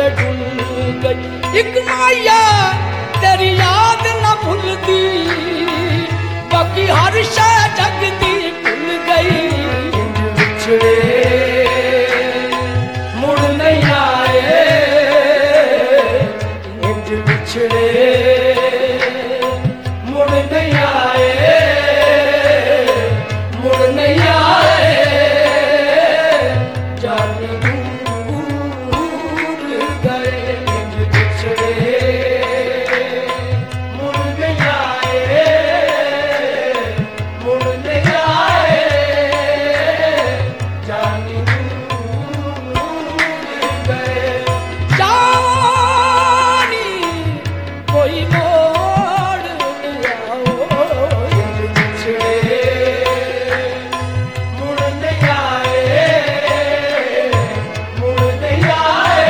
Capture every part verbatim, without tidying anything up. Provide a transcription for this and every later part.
डुल गई। एक माया तेरी याद न भूलती, बाकी हर शय जगती भूल गई। बिछड़े मुड़ नहीं आए, इंज बिछड़े मुड़ नहीं आए, मुड़ नहीं आए। जाने दूर गए, इंज बिछड़े मुड़ नहीं आए, मुड़ नहीं आए। जाने दूर गए। जानी कोई मोड़ नहीं आओ, इंज बिछड़े मुड़ नहीं आए, मुड़ नहीं आए।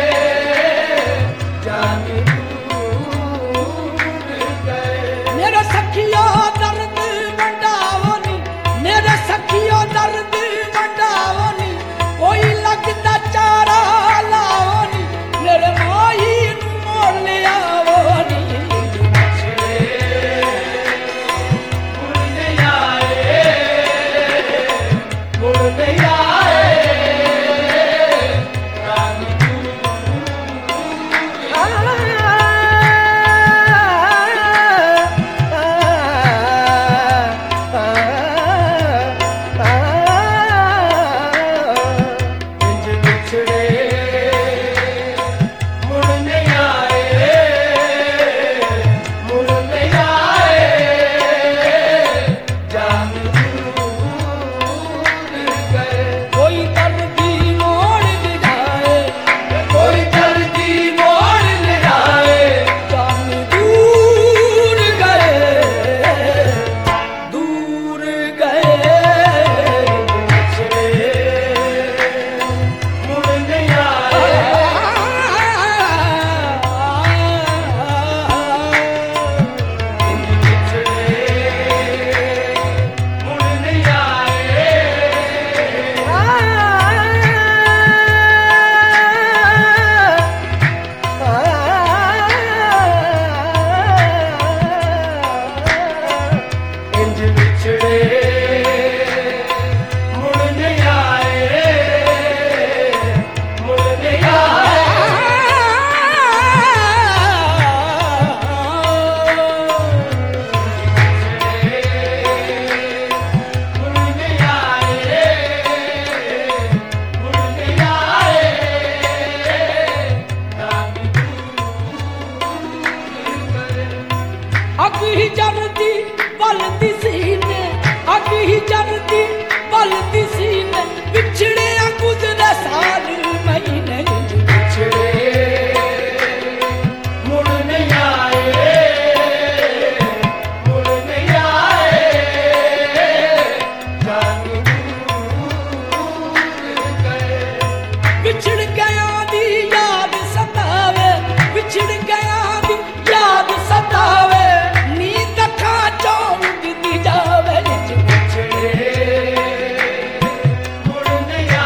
जाने दूर गए। मेरे सखियो दर्द वंडावो नी, मेरे सखियो दर्द वंडावो नी, कोई लगदा चारा लाओ नी, मेरे माई नू मोड़ ले आवो नी। बिछड़े मुड़ नहीं आए, मुड़ नहीं आए। जाने इंज बिछड़े मुड़ नहीं आए, मुड़ नहीं आए। जाने दूर गए। कोई दर्दी मोड़ ले जाए, कोई दर्दी मोड़ ले जाए। जाने दूर गए, दूर गए। बिछड़े मुड़ नहीं आए, बिछड़े मुड़ नहीं आए। इंज बिछड़े मुड़ नहीं आए, मुड़ नहीं आए। मुड़ नहीं आए, मुड़ नहीं आए। जाने दूर गए। अग ही जलती बलती सीने, अग ही जलती बलती सीने, बिछड़े गुजरे साल महीने। इंज बिछड़े मुड़ नहीं आए, मुड़ नहीं आए। जाने दूर गए। बिछड़ गया दी याद सतावे, बिछड़ गया दी याद सतावे, नींद खा चौंक दी जावे। इंज बिछड़े मुड़ नहीं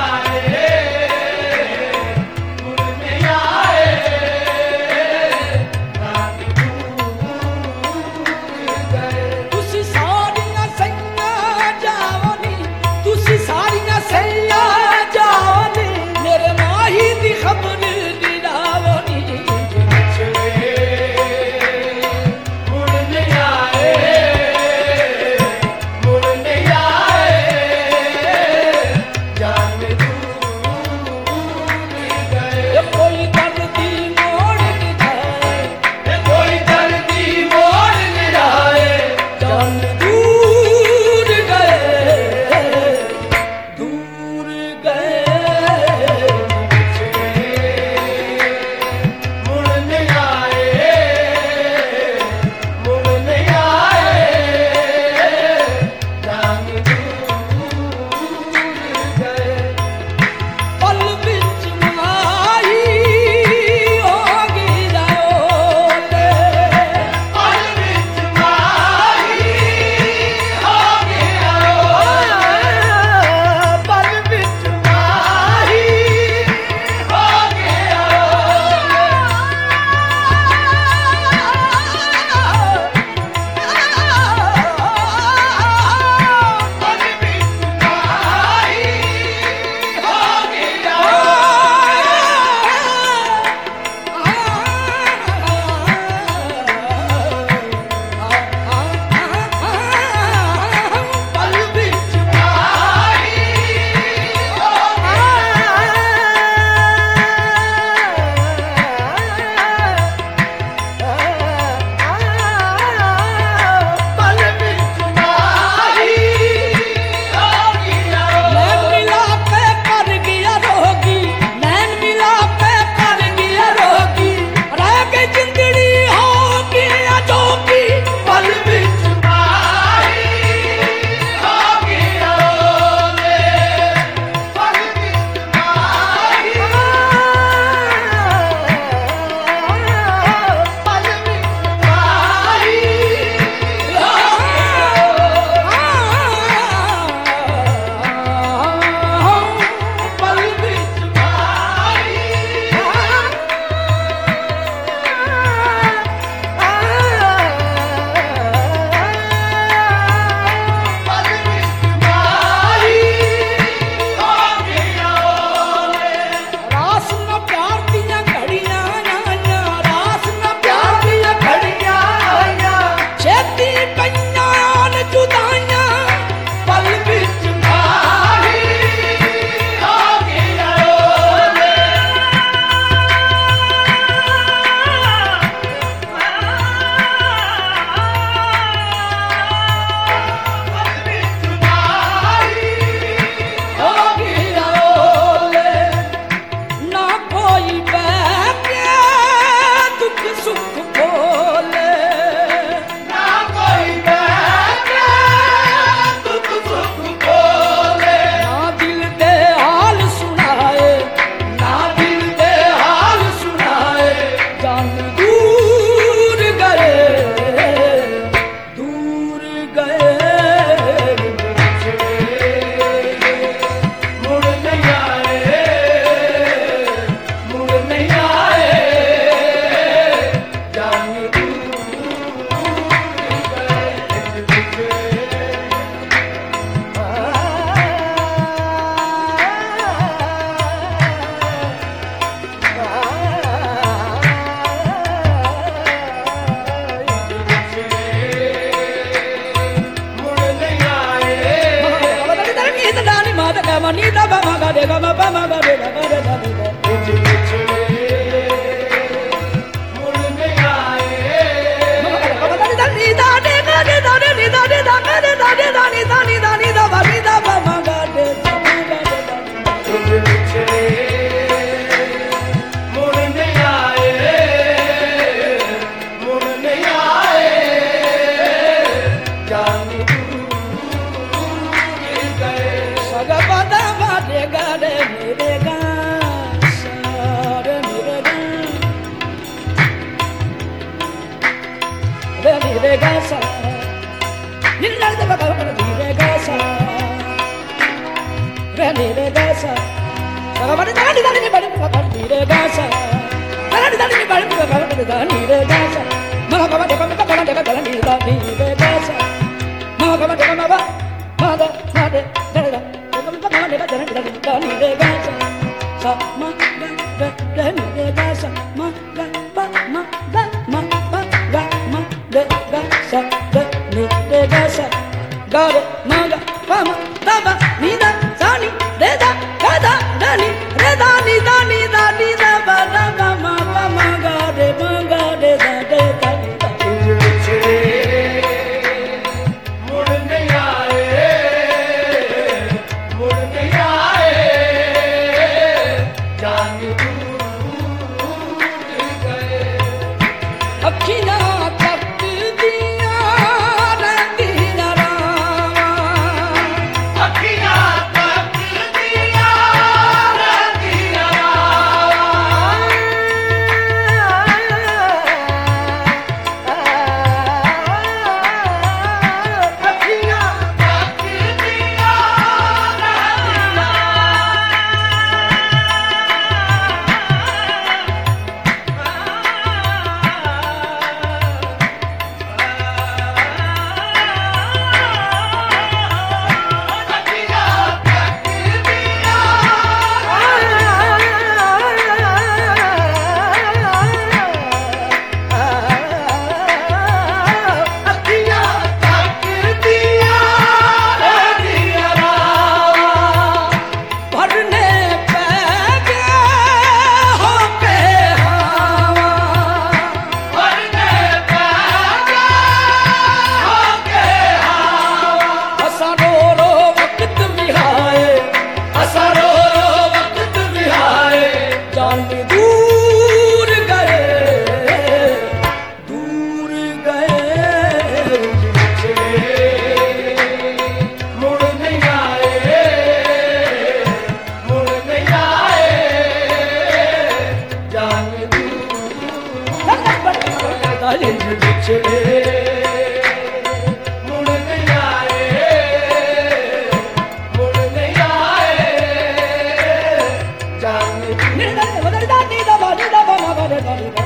मनी दा मा गा रे गा मा पा मा गा रे गा गा रे गा रे गा मुड़ नहीं आए दा नी दा रे गा रे दा रे नी दा रे दा गा रे दा रे दा नी दा नी दा नी दा बा नी दा बा मा गा रे गा मा गा रे गा तुझ बिछड़े मुड़ नहीं आए मुड़ नहीं आए जानी Sagabada bade gade mere ga sare mere ga re mere ga sa nilla de baba mere ga sa re mere ga sa sagabada dani dani bade baba mere ga sa dani dani bade baba dani mere ga sa ma baba de baba baba de baba ni dani mere ga sa ma baba de baba ma da ma de da da da ni re ga sa ma ga ga da ni re ga sa ma ga ba ma ga ma ba ga ma de ga sa da ni re ga sa ga re ma ga ba ma da ba ni da sa ni re da ga da da ni re da ni da ni da ni da ba da ba ma ba ma ga re ma ga re da de da ni da मुड़ नहीं आए मुड़ नहीं आए जान दूर गए अखियां तक दिया रंगीला रामा अखियां तक दिया रंगीला Ni da ni da ni da ba ni da ba ma ba ni da ni